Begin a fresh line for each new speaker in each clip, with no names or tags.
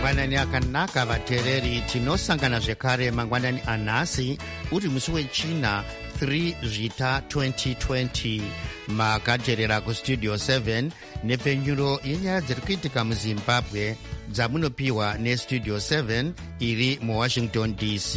mangwanani akanaka vateereri, tinosangana zvekare mangwanani anhasi uri musi wechina 3 zvita 2020 makateerera kustudio 7 nepenyuro yenyaya dziri kuitika muzimbabwe dzamunopiwa nestudio 7 iri muwashington dc.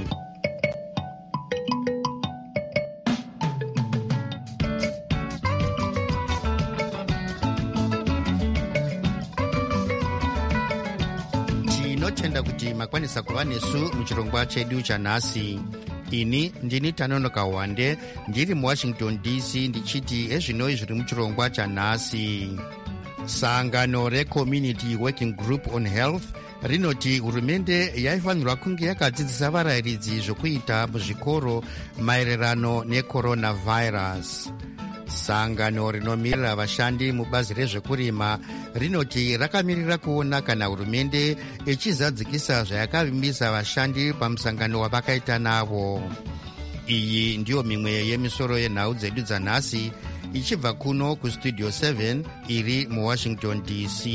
tinotenda kuti makwanisa kuva nesu muchirongwa chedu chanhasi. ini ndini Tanonoka Wande ndiri muwashington dc ndichiti ezvinoi zviri muchirongwa chanhasi. sangano recommunity working group on health rinoti hurumende yaifanirwa kunge yakadzidzisa varayiridzi zvokuita muzvikoro maererano necoronavirus. sangano rinomirira vashandi mubazi rezvekurima rinoti rakamirira kuona kana hurumende ichizadzikisa zvayakavimbisa vashandi pamusangano wavakaita navo. iyi ndiyo mimwe yemisoro yenhau dzedu dzanhasi ichibva kuno kustudio 7 iri muwashington dc.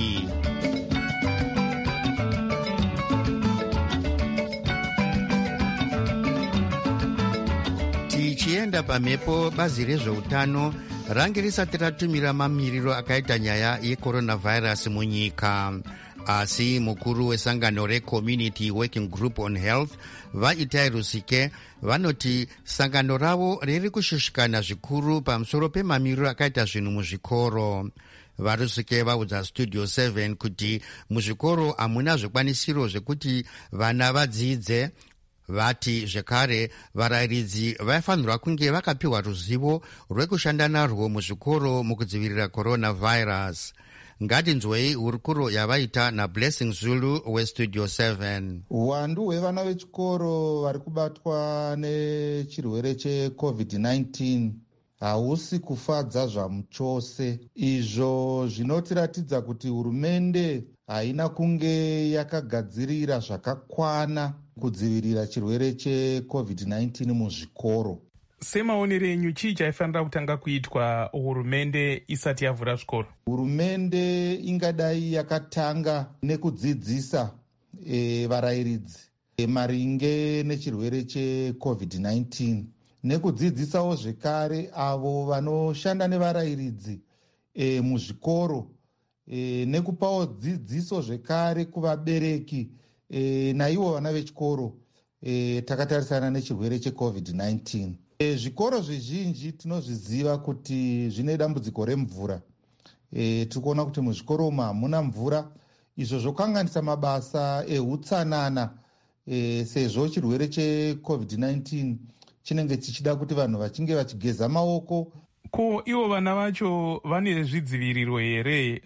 tichienda pamhepo, bazi rezveutano range risati ratumira mamiriro akaita nyaya yecoronavirus munyika, asi mukuru wesangano recommunity working group on health vaitai Rusike vanoti sangano ravo riri kushushikana zvikuru pamusoro pemamiriro akaita zvinhu muzvikoro. varusike vaudza studio 7 kuti muzvikoro hamuna zvikwanisiro zvekuti vana vadzidze. vati zvekare varayiridzi vaifanirwa kunge vakapiwa ruzivo rwekushanda narwo muzvikoro mukudzivirira coronavirus. ngatinzwei hurukuro yavaita naBlessing Zulu westudio 7.
uwandu hwevana vechikoro vari kubatwa nechirwere cheCovid-19 hausi kufadza zvamuchose. izvo zvinotiratidza kuti hurumende haina kunge yakagadzirira zvakakwana kudzivirira chirwere cheCovid-19 muzvikoro.
semaonero enyu chii chaifanira kutanga kuitwa hurumende isati yavhura zvikoro?
hurumende ingadai yakatanga nekudzidzisa varayiridzi maringe nechirwere cheCovid-19 nekudzidzisawo zvekare avo vanoshanda nevarayiridzi muzvikoro nekupawo dzidziso zvekare kuvabereki naivo vana vechikoro takatarisana nechirwere cheCovid-19. zvikoro zvizhinji tinozviziva kuti zvine dambudziko remvura. tiri kuona kuti muzvikoro umu hamuna mvura, izvo zvokanganisa mabasa ehutsanana sezvo chirwere cheCovid-19 chinenge chichida kuti vanhu vachinge vachigeza maoko.
ko ivo vana vacho vane zvidziviriro here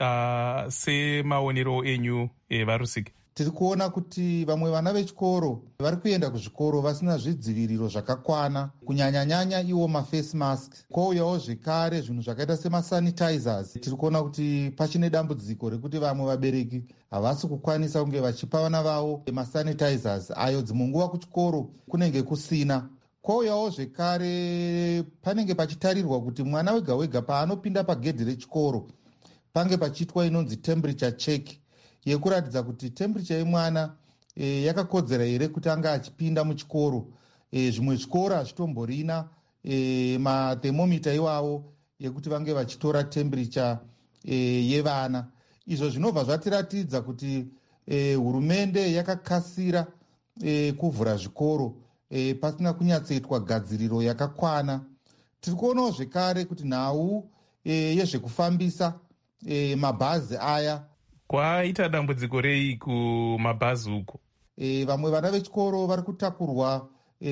semaonero enyu varusike?
tiri kuona kuti vamwe vana vechikoro vari kuenda kuzvikoro vasina zvidziviriro zvakakwana, kunyanya-nyanya iwo maface mask. kwouyawo zvekare zvinhu zvakaita semasanitizers. tiri kuona kuti pachine dambudziko rekuti vamwe vabereki havasi kukwanisa kunge vachipa vana vavo masanitizers ayo dzimwe nguva kuchikoro kunenge kusina. kwouyawo zvekare panenge pachitarirwa kuti mwana wega wega paanopinda pagedhi rechikoro pange pachiitwa inonzi temperature check yekuratidza kuti temperature yemwana yakakodzera here kuti anga achipinda muchikoro. zvimwe zvikoro hazvitomborina mathermomita iwavo yekuti vange vachitora temperature yevana. izvo zvinobva zvatiratidza kuti hurumende yakakasira kuvhura zvikoro pasina kunyatsoitwa gadziriro yakakwana. tiri kuonawo zvekare kuti nhau yezvekufambisa mabhazi aya
kwaita dambudziko rei kumabhazi uko?
vamwe vana vechikoro vari kutakurwa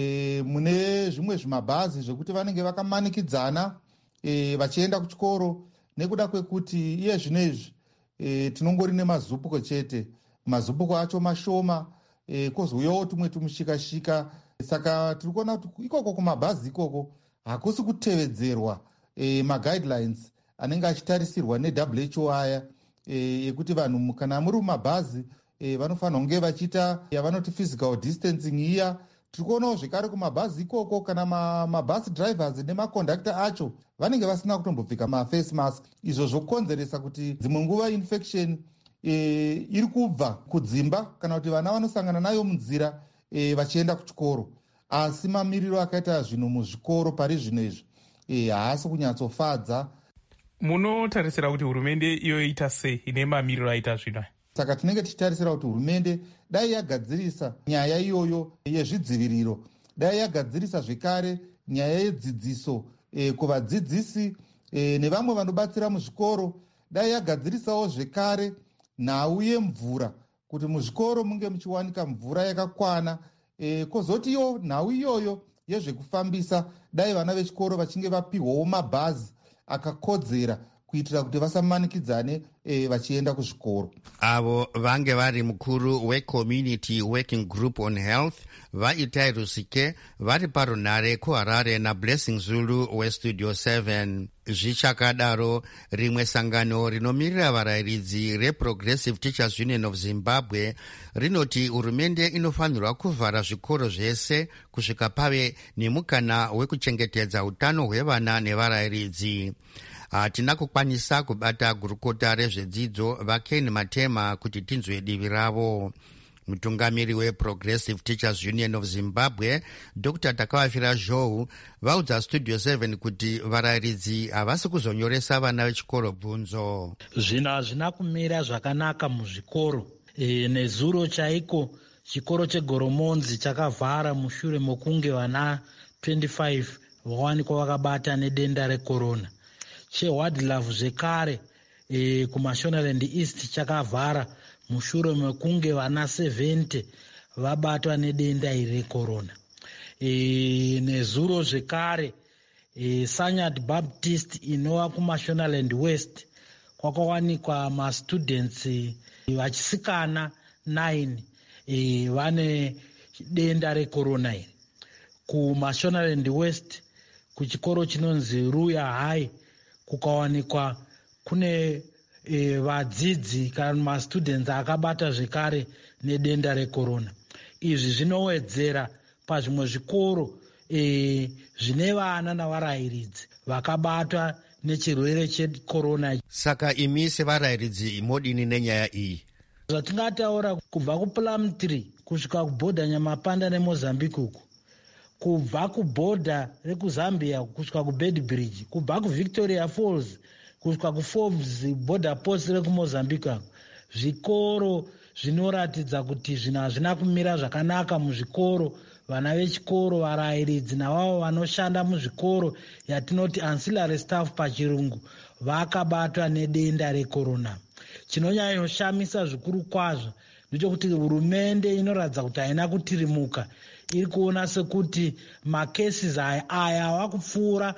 mune zvimwe zvimabhazi zvekuti vanenge vakamanikidzana vachienda kuchikoro nekuda kwekuti iye zvinezvi tinongori nemazupuko chete. mazupuko acho mashoma, kwozouyawo tumwe tumushikashika. saka tiri kuona kuti ikoko kumabhazi ikoko hakusi kutevedzerwa maguidelines anenge achitarisirwa neWHO aya yekuti vanhu kana muri mumabhazi vanofanira kunge vachiita yavanoti physical distancing iya. tiri kuonawo zvekare kumabhazi ikoko kana mabhazi drivers nemakondakta acho vanenge vasina kutombopfeka maface mask, izvo zvokonzeresa kuti dzimwe nguva infection iri kubva kudzimba kana kuti vana vanosangana nayo munzira vachienda kuchikoro. Asi mamiriro akaita zvinhu muzvikoro pari zvino izvi haasi kunyatsofadza.
Munotarisira kuti hurumende iyoita sei ine mamiriro aita zvino?
Saka tinenge tichitarisira kuti hurumende dai yagadzirisa nyaya iyoyo yezvidziviriro, dai yagadzirisa zvekare nyaya yedzidziso kuvadzidzisi nevamwe vanobatsira muzvikoro, dai yagadzirisawo zvekare nhau yemvura kuti muzvikoro munge muchiwanika mvura yakakwana. Kozotiyo nhau iyoyo yezvekufambisa, dai vana vechikoro vachinge vapihwawo mabhazi akakodzera kuitira kuti vasamanikidzane vachienda kuzvikoro.
Avo vange vari mukuru weCommunity Working Group on Health vaItai Rusike vari parunhare kuHarare naBlessing Zulu weStudio 7. Zvichakadaro, rimwe sangano rinomirira varayiridzi reProgressive Teachers Union of Zimbabwe rinoti hurumende inofanirwa kuvhara zvikoro zvese kusvika pave nemukana wekuchengetedza utano hwevana nevarayiridzi. Hatina kukwanisa kubata gurukota rezvedzidzo vaKen Matema kuti tinzwe divi ravo. Mutungamiri weProgressive Teachers Union of Zimbabwe Dr. Takavafira Zhou vaudza Studio 7 kuti varayiridzi havasi kuzonyoresa vana vechikoro bvunzo.
Zvinhu hazvina kumira zvakanaka muzvikoro. Nezuro chaiko chikoro cheGoromonzi chakavhara mushure mokunge vana 25 vawanikwa vakabata nedenda recorona. CheWildlife zvekare kuMashonaland East chakavhara mushure mekunge vana 70 vabatwa nedenda iri recorona. Nezuro zvekare Sanyard Baptist inova kuMashonaland West kwakawanikwa mastudents vachisikana 9 vane denda recorona iri. KuMashonaland West kuchikoro chinonzi Ruya High kukawanikwa kune vadzidzi kana mastudents akabata zvekare nedenda recorona. Izvi zvinowedzera pazvimwe zvikoro zvine vana navarayiridzi vakabatwa nechirwere checorona.
Saka imi sevarayiridzi modini nenyaya iyi?
Zvatingataura kubva kuPlumtree kusvika kubhodha Nyamapanda neMozambique uku, kubva kubhodha rekuzambia kusvika kuBedbridge, kubva kuVictoria Falls kusvika kuForbes border post rekumozambique, zvikoro zvinoratidza kuti zvinhu hazvina kumira zvakanaka muzvikoro. Vana vechikoro, varayiridzi navavo vanoshanda muzvikoro yatinoti ancillary staff pachirungu vakabatwa nedenda recorona. Chinonyanyoshamisa zvikuru kwazvo ndechekuti hurumende inoratidza kuti haina kutirimuka. Iri kuona sekuti macases aya wakupfuura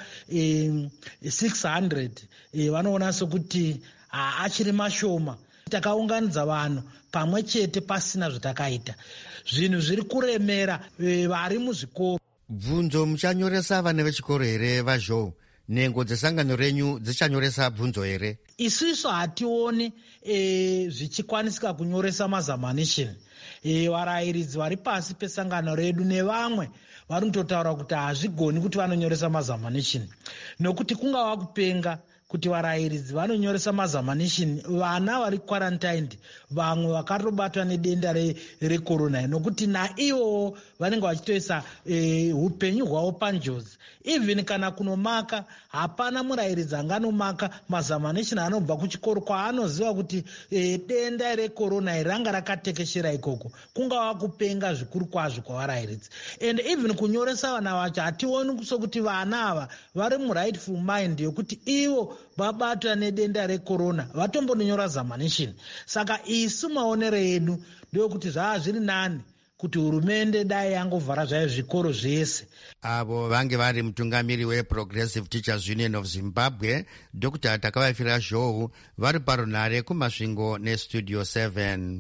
600 vanoona sekuti achiri mashoma. Takaunganidza vanhu pamwe chete pasina zvatakaita. Zvinhu zviri kuremera vari muzvikoro.
Bvunzo muchanyoresa vana vechikoro here vaZhou? Nhengo dzesangano renyu dzichanyoresa bvunzo here?
Isusu hationi zvichikwanisika kunyoresa mazamanisheni. Varayiridzi vari pasi pesangano redu nevamwe vari kutotaura kuti hazvigoni kuti vanonyoresa mazamanisheni, nokuti kungava kupenga kuti varayiridzi vanonyoresa mazamanisheni vana vari quarantined, vamwe vakatobatwa nedenda recorona, nokuti naivowo vanenge vachitoisa upenyu hwavo panjodzi. Even kana kunomaka, hapana murayiridzi anganomaka mazamanisheni anobva kuchikoro kwaanoziva kuti denda recorona ranga rakatekeshera ikoko. Kungava kupenga zvikuru kwazvo kwavarayiridzi. And even kunyoresa vana vacho hationi sokuti vana ava vari murightful mind yokuti ivo vabatwa nedenda recorona vatombonyora zamanisheni. Saka isu maonero edu ndeyokuti zvava zviri nani kuti hurumende dai yangovhara zvayo zvikoro zvese.
Avo vange vari mutungamiri weProgressive Teachers Union of Zimbabwe Dr. Takavafira Zhou vari parunhare kumasvingo neStudio 7.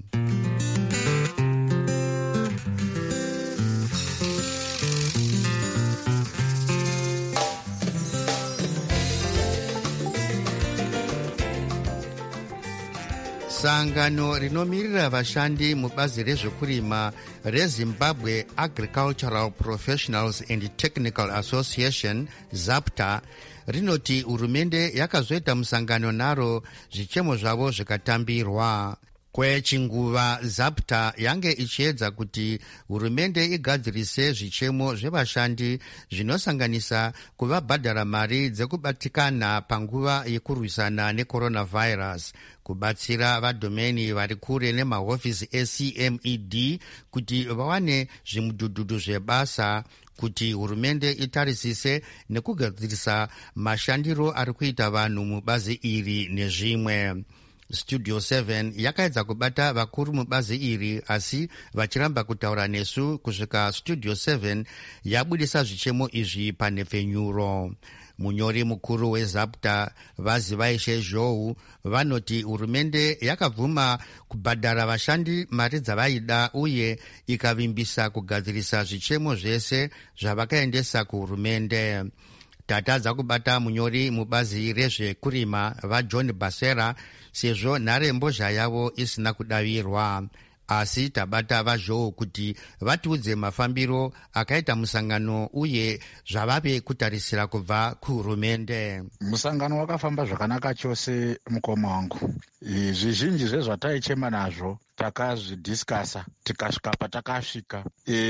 Sangano rinomirira vashandi mubazi rezvekurima reZimbabwe Agricultural Professionals and Technical Association ZAPTA rinoti hurumende yakazoita musangano naro zvichemo zvavo zvikatambirwa. Kwechinguva ZAPTA yange ichiedza kuti hurumende igadzirise zvichemo zvevashandi zvinosanganisa kuvabhadhara mari dzekubatikana panguva yekurwisana necoronavirus, kubatsira vadhomeni vari kure nemahofisi eCMED kuti vawane zvimudhudhudhu zvebasa, kuti hurumende itarisise nekugadzirisa mashandiro ari kuita vanhu mubazi iri nezvimwe. Studio 7 yakaedza kubata vakuru mubazi iri, asi vachiramba kutaura nesu kusvika Studio 7 yabudisa zvichemo izvi panhepfenyuro. Munyori mukuru weZAPTA Vazivaishe Zhou vanoti hurumende yakabvuma kubhadhara vashandi mari dzavaida uye ikavimbisa kugadzirisa zvichemo zvese zvavakaendesa kuhurumende. Tatadza kubata munyori mubazi rezvekurima vaJohn Basera sezvo nhare mbozha yavo isina kudavirwa, asi tabata vaZhou kuti vatiudze mafambiro akaita musangano uye zvavave kutarisira kubva kuhurumende.
Musangano wakafamba zvakanaka chose, mukoma wangu. Zvizhinji zvezvataichema nazvo takazvidhiskasa tikasvika patakasvika.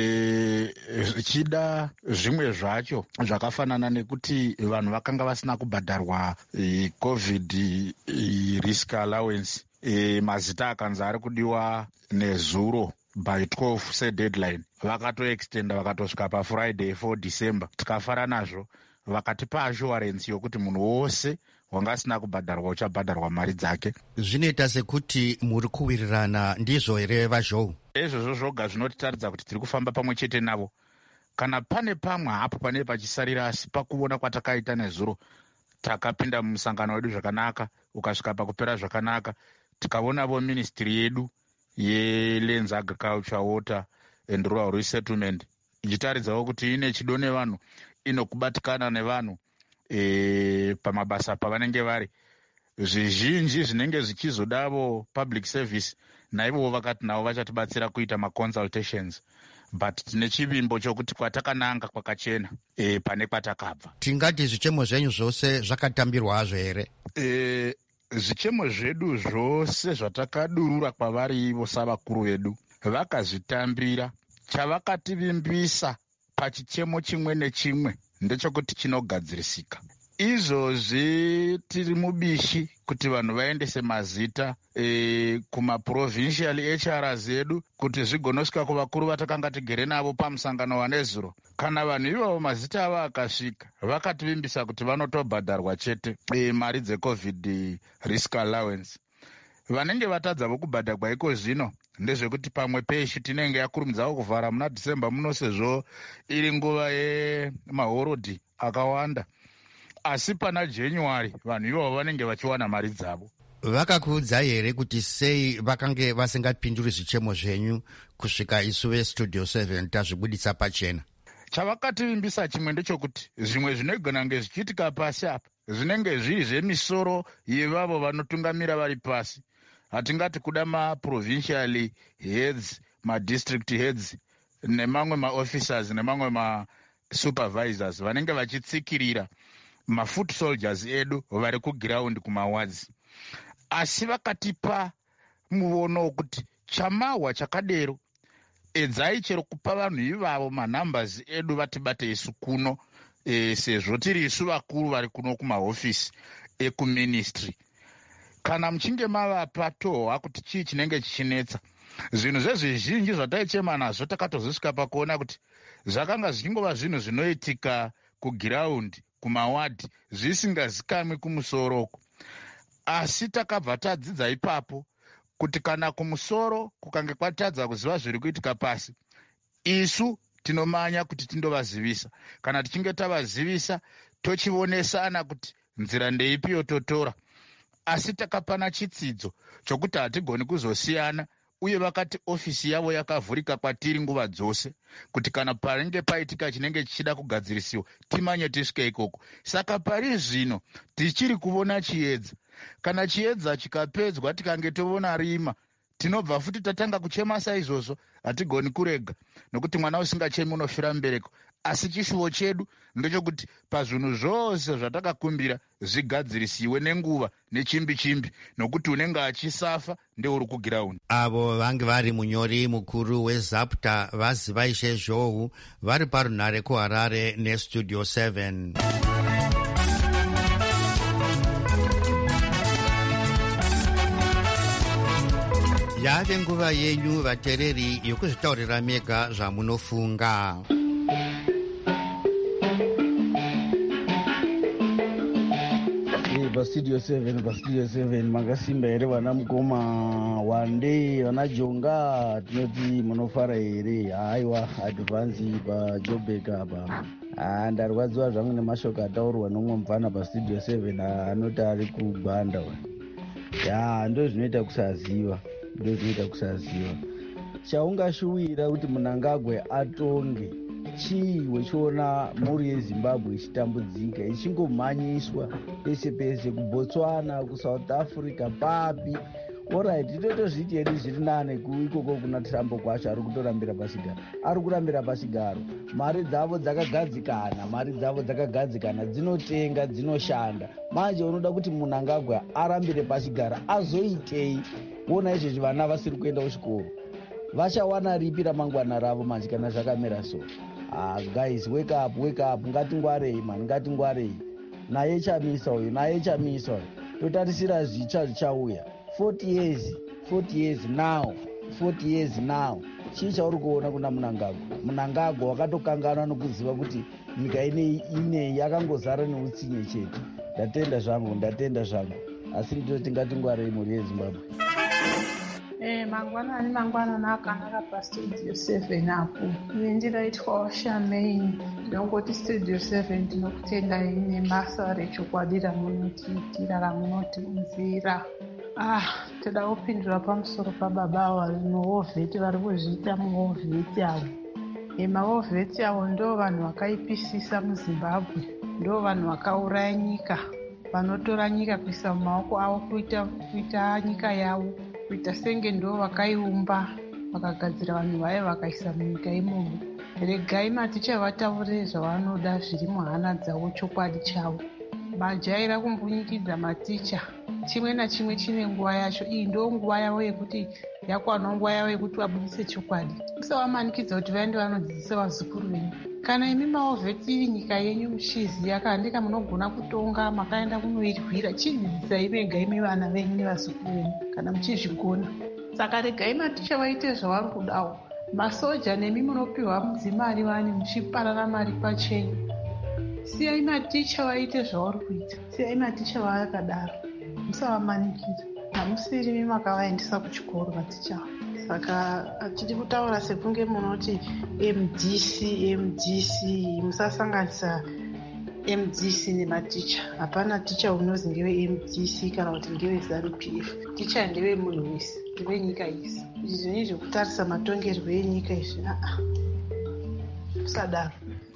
Zvichida zvimwe zvacho zvakafanana nekuti vanhu vakanga vasina kubhadharwa COVID risk allowance, mazita akanzi ari kudiwa nezuro by 12 sedeadline, vakatoextenda vakatosvika paFriday 4 December. Tikafara nazvo, vakatipa assurance yokuti munhu wose wanga asina kubhadharwa uchabhadharwa mari dzake.
Zvinoita sekuti muri kuwirirana, ndizvo here vaZhou?
Izvozvo zvoga zvinotitaridza kuti tiri kufamba pamwe chete navo. Kana pane pamwe hapo pane pachisarira, asi pakuona kwatakaita nezuro takapinda mumusangano wedu zvakanaka, ukasvika pakupera zvakanaka. Tikaonavo ministry yedu yeLands, Agriculture, Water and Rural Resettlement ichitaridzawo kuti ine chido nevanhu, inokubatikana nevanhu pamabasa pavanenge vari. Zvizhinji zvinenge zvichizodavo public service, naivo vakati navo vachatibatsira kuita maconsultations, but tine chivimbo chokuti kwatakananga kwakachena pane kwatakabva.
Tingati zvichemo zvenyu zvose zvakatambirwa hazvo here?
Zvichemo zvedu zvose zvatakadurura kwavari ivo savakuru vedu vakazvitambira. Chavakativimbisa pachichemo chimwe nechimwe ndechekuti chinogadzirisika. Izvozvi tiri mubishi kuti vanhu vaendese mazita kumaprovincial HRs edu kuti zvigonosvika kuvakuru vatakanga tigere navo pamusangano wanezuro. Kana vanhu ivavo mazita avo akasvika, vakativimbisa kuti vanotobhadharwa chete mari dzeCOVID risk allowance. Vanenge vatadza vokubhadharwa iko zvino ndezvekuti pamwe peshi tinenge yakurumidzawo kuvhara muna December muno, sezvo iri nguva yemahorodhi akawanda. Asi pana January vanhu ivavo vanenge vachiwana mari dzavo.
Vakakuudzai here kuti sei vakange vasingapinduri zvichemo zvenyu kusvika isu veStudio 7 tazvibudisa pachena?
Chavakativimbisa chimwe ndechekuti zvimwe zvinogona nge zvichiitika pasi apa zvinenge zviri zvemisoro yevavo vanotungamira vari pasi. Hatingati kuda maprovincial heads, madistrict heads nemamwe maofficers nemamwe masupervisors vanenge vachitsikirira mafoot soldiers edu vari kugiraundi kumawadzi. Asi vakatipa muono wokuti chamahwa chakadero edzai chero kupa vanhu ivavo manambers edu vatibate isu kuno, sezvo tiri isu vakuru vari kuno kumahofisi ekuministry. Kana muchinge mavapa tohwa kuti chii chinenge chichinetsa. Zvinhu zvezvizhinji zvataichema nazvo takatozvisvika pakuona kuti zvakanga zvichingova zvinhu zvinoitika kugiraundi kumawadhi zvisingazikamwi kumusoroko. Asi takabva tadzidza ipapo kuti kana kumusoro kukange kwatadza kuziva zviri kuitika pasi, isu tinomanya kuti tindovazivisa. Kana tichinge tavazivisa tochionesana kuti nzira ndeipi yototora. Asi takapana chitsidzo chokuti hatigoni kuzosiyana, uye vakati ofisi yavo yakavhurika kwatiri nguva dzose kuti kana panenge paitika chinenge chichida kugadzirisiwa timanye tisvike ikoko. Saka pari zvino tichiri kuona chiedza. Kana chiedza chikapedzwa tikange toona rima, tinobva futi tatanga kuchema saizvozvo. Hatigoni kurega, nokuti mwana usingachemi unofira mubereko. asi chishuwo chedu ndechekuti pazvinhu zvose zvatakakumbira zvigadzirisiwe nenguva nechimbi-chimbi, nokuti unenge achisafa ndeuri kugiraundi.
Avo vange vari munyori mukuru weZAPTA vaziva izvezvohu vari parunhare kuHarare neStudio 7. Yave nguva yenyu vateereri yokuzvitaurira mega zvamunofunga.
Pastudio 7 makasimba here vana mukoma wande vana jonga tinoti munofara here? Haiwa advansi paJoburg apa. Ndarwadziwa zvangu nemashoko ataurwa nomwe mufana pastudio 7 anoti ari kugwanda. Ndo zvinoita kusaziva. Chaungashuwira kuti Mnangagwa atonge chii wechiona mhuri yeZimbabwe ichitambudzika ichingomhanyiswa pese pese kuBotswana, kuSouth Africa, papi. Alright, totozviti hedi zviri nane ikoko kuna Trump kwacho ari kurambira pachigaro. Mari dzavo dzakagadzikana, dzinotenga, dzinoshanda. Manje unoda kuti Mnangagwa arambire pachigaro azoitei? Wona izvezvi vana vasiri kuenda kuchikoro, vachawana ripi ramangwana ravo manje kana zvakamera so? Guys, wake up, ngatingwarei. Naye chamisa uyu. Totarisira zvitsva zvichauya. 40 years now. Chii chauri kuona kuna Mnangagwa wakatokanganwa nokuziva kuti nyika inei yakangozara neutsinye chete. Ndatenda zvangu. Asi nditoti ngatingwarei mhuri yeZimbabwe.
Mangwanani akanaka pastudio 7 apo. Ndiraitwa Shamaine ndongoti studio 7 ndinokutendai nebasa rechokwadi ramunotiitira ramunotiunzira. Toda kupindura pamusoro pababa vari muhovheti vari kuzviita muhovheti avo. Mahovheti avo ndo vanhu vakaipisisa muZimbabwe, ndo vanhu vakauraya nyika, vanotora nyika kuisa mumaoko avo kuita nyika yavo, kuita senge ndo vakaiumba, vakagadzira vanhu vaye vakaisa munyika imomo. Regai maticha vataurire zvavanoda zviri muhana dzavo, chokwadi chavo. Vajaira kumbunyikidza maticha. Chimwe nachimwe chine nguva yacho. Iyi ndo nguva yavo yekuti yakwana nguva yavo yekuti vabudise chokwadi. Musavamanikidza kuti vaende vanodzidzisa vazukuru venyu. Kana imi mahovheti iri nyika yenyu muchiziya kandika munogona kutonga makaenda kunoirwira, chidzidzisai vega imi vana venyu nevazukuru venyu kana muchizvigona. Saka regai maticha vaite zvavari kudawo. Masoja nemi munopiwa mudzimari vane muchiparana mari pachenyu. Siyai maticha vaite zvavari kuita. Siyai maticha vaakadaro. Musavamanikira. Hamusiri imi makavaendesa kuchikoro maticha. Saka tiri kutaura sekunge munoti MDC musasanganisa MDC nematicha. Hapana ticha unozi ngewe MDC kana kuti ngewe ZANU-PF. Ticha ndewe munhu wese, ndewe nyika yese. Izvi zvine zvekutarisa matongerwo enyika izvi. Musadaro.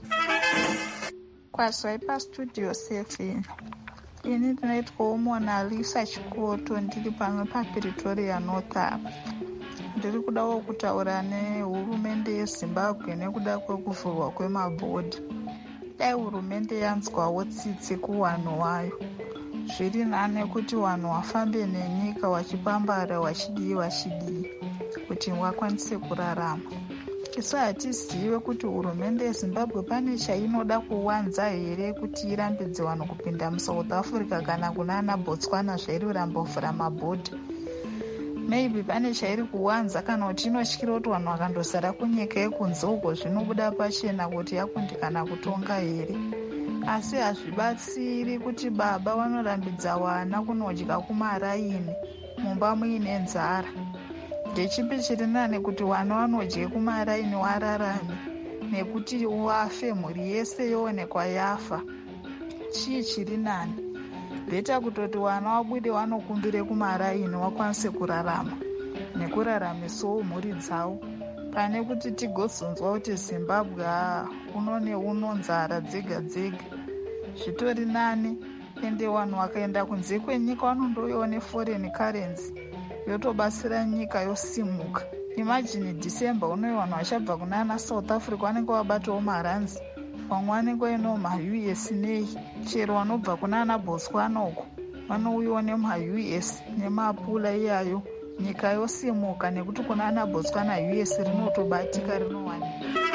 Kwazwai pastudio 7. Ini ndinoitwawo Mona Lisa Chikoto, ndiri pamwe paPretoria North apa. Ndiri kudawo kutaura nehurumende yeZimbabwe nekuda kwekuvhurwa kwemabhodhi. Dai hurumende yanzwawo tsitsi kuwanhu wayo. Zviri nane kuti wanhu wafambe nenyika wachipambara wachidii kuti wakwanise kurarama. Isu hatizive kuti hurumende yeZimbabwe pane chainoda kuwanza here kuti irambidze vanhu kupinda muSouth Africa kana kunana Botswana zvairi kurambovhura mabhodhi. Maybe pane chairi kuwanza kana kuti inotyira kuti vanhu vakandosara kunyika yekunze uko zvinobuda pachena kuti yakundikana kutonga here. Asi hazvibatsiri kuti baba vanorambidza vana kunodya kumaraini mumba muine nzara. Ndechipi chiri nane kuti vana vanodye kumaraini wararame nekuti wafe mhuri yese yoonekwa yafa? Chii chiri nane? Bheta kutoti vana wabude vanokumbire kumaraini wakwanise kurarama nekuraramisawo mhuri dzavo, pane kuti tigozonzwa kuti Zimbabwe uno nzara dzega dzega. Zvitori nane ende vanhu vakaenda kunze kwenyika vanondoione foreign currency yotobatsira nyika yosimuka. Imagine December unoyi vanhu vachabva kunana South Africa vanenge vabatawo maranzi vamwe vanenge vaino maUS nei, chero vanobva kunana Botswana uko vanouyiwa nemaUS nemapula iyayo, nyika yosimuka nekuti kunana Botswana US rinotobatika rinowanika.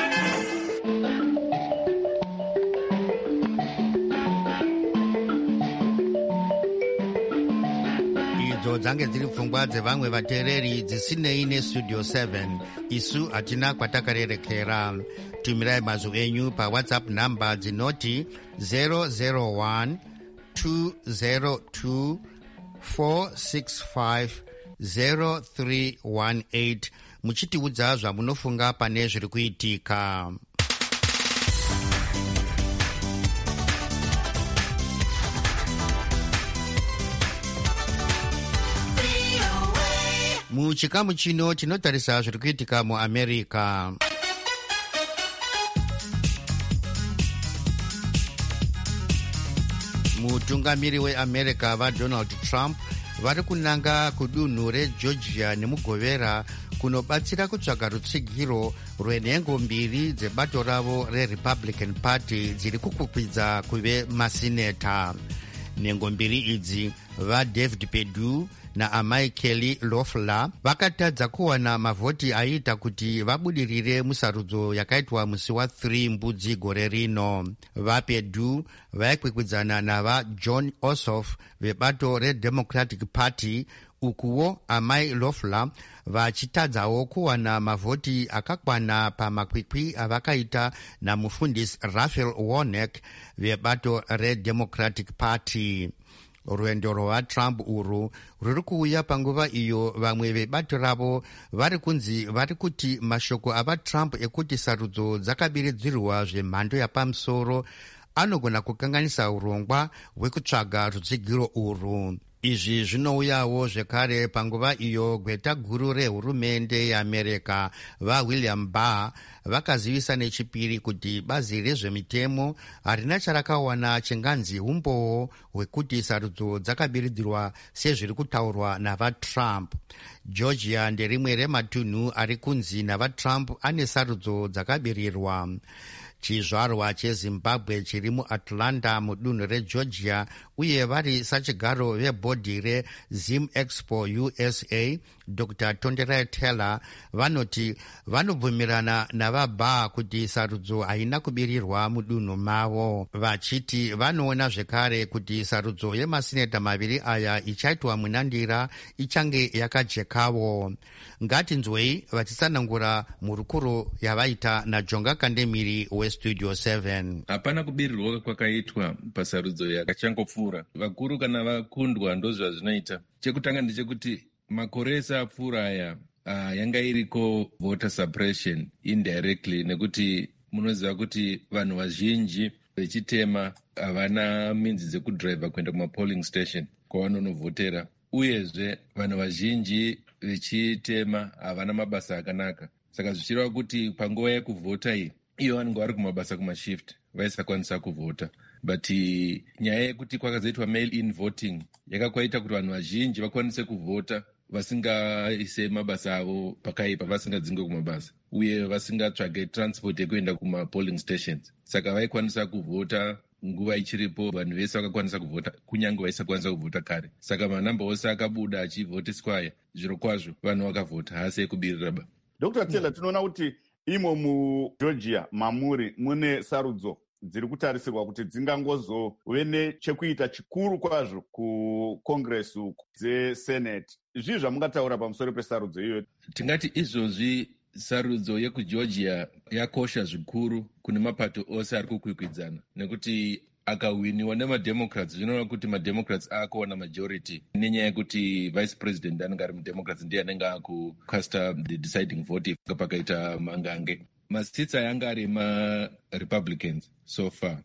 idzo dzange dziri pfungwa dzevamwe vateereri dzisinei nestudio 7. isu hatina kwatakarerekera. tumirai mazwi enyu pawhatsapp namba dzinoti 001 202 465 0318 muchitiudza zvamunofunga pane zviri kuitika. muchikamu chino tinotarisa zviri kuitika muamerica. mutungamiri weamerica vaDonald Trump vari kunanga kudunhu regeorgia nemugovera kunobatsira kutsvaga rutsigiro rwenhengo mbiri dzebato ravo reRepublican Party dziri kukwikwidza kuve masineta. nhengo mbiri idzi vaDavid Perdue naamai Kelly Loeffler vakatadza kuwana mavhoti aiita kuti vabudirire musarudzo yakaitwa musi wa3 mbudzi gore rino. vaPerdue vaikwikwidzana navaJohn Ossoff vebato reDemocratic Party, ukuwo amai Loeffler vachitadzawo kuwana mavhoti akakwana pamakwikwi avakaita namufundisi Raphael Warnock vebato reDemocratic Party. rwendo rwaTrump urwu rwuri kuuya panguva iyo vamwe vebato ravo vari kuti mashoko avaTrump ekuti sarudzo dzakabiridzirwa zvemhando yapamusoro anogona kukanganisa urongwa hwekutsvaga rutsigiro urwu. izvi zvinouyawo zvekare panguva iyo gweta guru rehurumende yeAmerica vaWilliam Barr vakazivisa nechipiri kuti bazi rezvemitemo harina charakawana chinganzi umboo hwekuti sarudzo dzakabiridzirwa sezviri kutaurwa navaTrump. Georgia nderimwe rematunhu ari kunzi navaTrump ane sarudzo dzakabirirwa. chizvarwa cheZimbabwe chiri muAtlanta mudunhu reGeorgia uye vari sachigaro vebhodhi reZim Expo USA Dr. Tonderai Taylor vanoti vanobvumirana navaBarr kuti sarudzo haina kubirirwa mudunhu mavo, vachiti vanoona zvekare kuti sarudzo yemasineta maviri aya ichaitwa munandira ichange yakajekawo. ngatinzwei vachitsanangura mhurukuro yavaita naJonga Kandemiri weStudio 7.
hapana kubirirwa kwakaitwa pasarudzo yakachangopfuura. vakuru kana vakundwa ndozvazvinoita. chekutanga ndechekuti makore ese apfuura aya yanga iriko voter suppression indirectly, nekuti munoziva kuti vanhu vazhinji vechitema havana minzi dzekudhiraivha kuenda kumapolling station kwavanonovhotera, uyezve vanhu vazhinji vechitema havana mabasa akanaka. saka zvichireva kuti panguva yekuvhota iyi iyo vanenge vari kumabasa kumashift vaisakwanisa kuvhota. But nyaya yekuti kwakazoitwa mail-in voting yakakwaita kuti vanhu vazhinji vakwanise kuvhota vasingaise mabasa avo pakaipa, vasingadzinge kumabasa uye vasingatsvage transport yekuenda kumapolling stations. saka vaikwanisa kuvhota nguva ichiripo, vanhu vese vakakwanisa kuvhota kunyange vaisakwanisa kuvhota kare. saka manamba ose akabuda achivhotiswa aya, zviro kwazvo vanhu vakavhota, hasi ekubiriraba.
Dr. Taylor, tinoona kuti imo muGeorgia mamuri mune sarudzo dziri kutarisirwa kuti dzingangozove nechekuita chikuru kwazvo kucongress uku dzesenate. zvii zvamungataura pamusoro pesarudzo iyoyo?
tingati izvozvi sarudzo yekuGeorgia yakosha zvikuru kune mapato ose ari kukwikwidzana, nekuti akahwiniwa nemademocrats zvinova kuti mademocrats akuwana majority nenyaya yekuti vice president anenge ari mudemocrats ndiye anenge akukasta the deciding vote pakaita mangange. masititsi ayanga ari emarepublicans so far,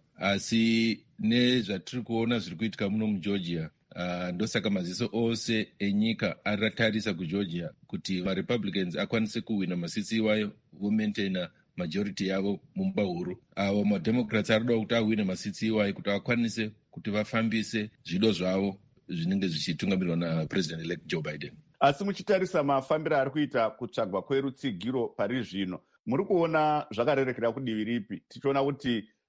asi nezvatiri kuona zviri kuitika muno muGeorgia ndosaka maziso ose enyika aratarisa kuGeorgia kuti varepublicans akwanise kuhwina masitsi iwayo vomaintaina majority yavo mumba huru. avo mademocrats arida kuti ahwine masitsi iwayo kuti akwanise kuti vafambise zvido zvavo zvinenge zvichitungamirirwa napresident elect Joe Biden.
asi muchitarisa mafambiro ari kuita kutsvagwa kwerutsigiro pari zvino, muri kuona zvakarerekera kudivi ripi? tichiona kuti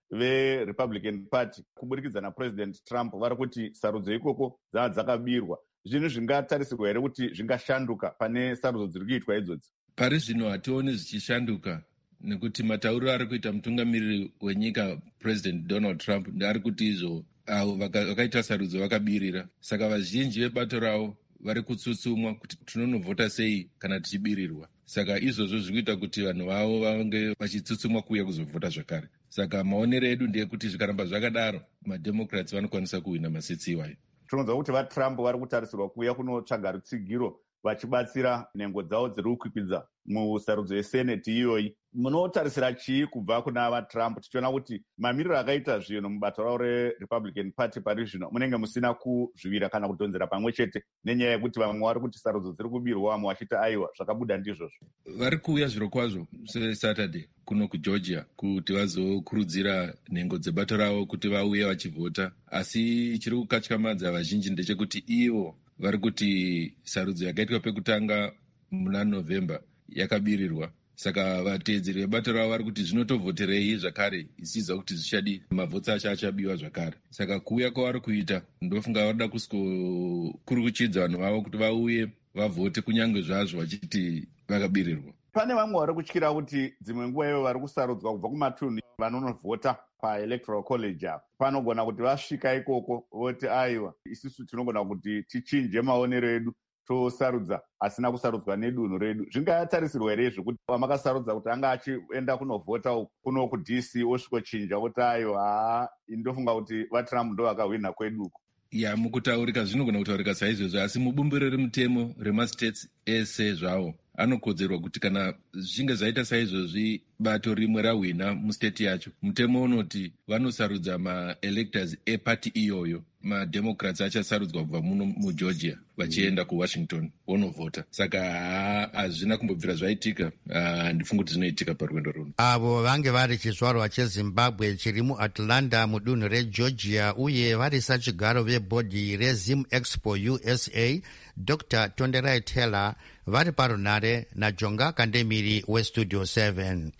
verepublican party kuburikidza napresident Trump vari kuti sarudzo ikoko dzava dzakabirwa. Zvinhu zvingatarisirwa here kuti zvingashanduka pane sarudzo dziri kuitwa idzodzi?
Pari zvino hationi zvichishanduka, nekuti matauriro ari kuita mutungamiriri wenyika president Donald Trump ndeari kuti izvo avo vakaita sarudzo vakabirira. Saka vazhinji vebato ravo vari kutsutsumwa kuti tinonovhota sei kana tichibirirwa. Saka izvozvo zviri kuita kuti vanhu vavo vange vachitsutsumwa kuuya kuzovhota zvakare. Saka maonero edu ndeekuti zvikaramba zvakadaro mademocrats vanokwanisa kuhwina masitsi iwayo.
Tinoziva kuti vaTrump vari kutarisirwa kuuya kunotsvaga rutsigiro vachibatsira nhengo dzavo dziri kukwikwidza musarudzo yeseneti iyoyi. Munotarisira chii kubva kuna vaTrump tichiona kuti mamiriro akaita zvinhu mubato ravo reRepublican Party pari zvino munenge musina kuzvivira kana kudhonzera pamwe chete nenyaya yekuti vamwe vari kuti sarudzo dziri kubirwa, vamwe vachita aiwa zvakabuda ndizvozvo?
Vari kuuya zviro kwazvo seSaturday kuno kuGeorgia kuti vazokurudzira nhengo dzebato ravo kuti vauye vachivhota, asi chiri kukatyamadza vazhinji ndechekuti ivo vari kuti sarudzo yakaitwa pekutanga muna November yakabirirwa. Saka vateedzeri vebato ravo vari kuti zvinotovhoterei zvakare isiza kuti zvichadi mavhotsi acho achabiwa zvakare. Saka kuuya kwavari kuita ndofunga varida kusikurukuchidza vanhu vavo kuti vauye vavhote kunyange zvazvo vachiti vakabirirwa.
Pane vamwe vari kutyira kuti dzimwe nguva ivo vari kusarudzwa kubva kumatunhu vanonovhota paelectoral college apo panogona kuti vasvika ikoko voti aiwa isusu tinogona kuti tichinje maonero edu tosarudza asina kusarudzwa nedunhu redu. Zvingatarisirwa here zvekuti vamakasarudza kuti anga achienda kunovhota kuno kuDC osvikochinja kuti aiwa ndofunga kuti vaTrump ndo vakahwina kweduko?
Ya, mukutaurika zvinogona kutaurika saizvozvo, asi mubumbiro remutemo remastates ese zvawo anokodzerwa kuti kana zvichinge zvaita saizvozvi bato rimwe rahwina musteti yacho, mutemo unoti vanosarudza maelectors epati iyoyo. Mademocrats achasarudzwa kubva muno muGeorgia vachienda kuWashington vonovhota. Saka hazvina kumbobvira zvaitika, handifungi kuti zvinoitika parwendo runo.
Avo vange vari chizvarwa cheZimbabwe chiri muAtlanta mudunhu reGeorgia uye vari sachigaro vebhodhi reZim Expo USA, Dr. Tonderai Taylor vari parunare naJonga Kandemiri weStudio 7.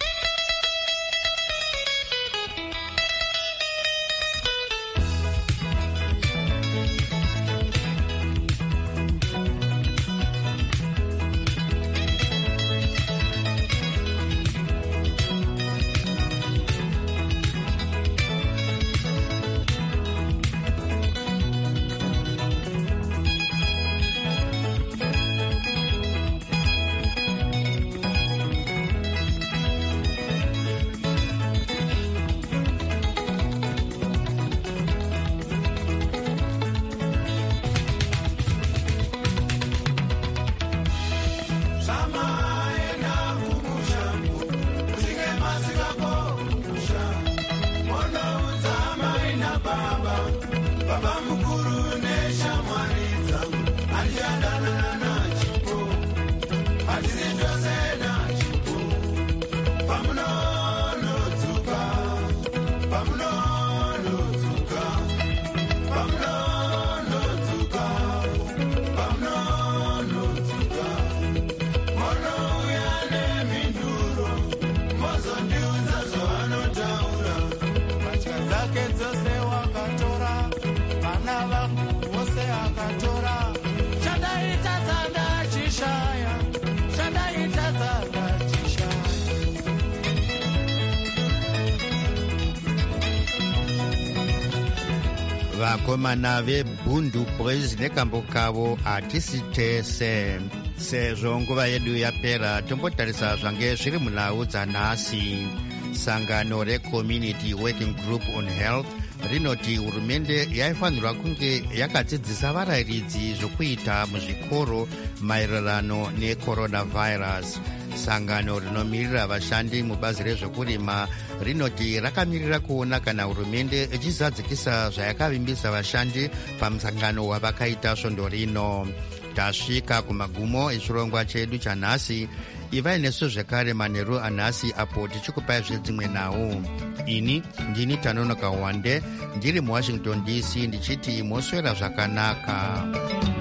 Vakomana veBundu Boys nekambo kavo hatisi tese. Sezvo nguva yedu yapera tombotarisa zvange zviri munhau dzanhasi. Sangano reCommunity Working Group on Health rinoti hurumende yaifanirwa kunge yakadzidzisa varayiridzi zvokuita muzvikoro maererano necoronavirus. Sangano rinomirira vashandi mubazi rezvokurima rinoti rakamirira kuona kana hurumende ichizadzikisa zvayakavimbisa vashandi pamusangano wavakaita svondo rino. Tasvika kumagumo echirongwa chedu chanhasi. Ivai nesu zvekare manheru anhasi apo tichikupai zvedzimwe nhau. Ini ndini Tanonoka Wande ndiri muWashington DC ndichiti moswera zvakanaka.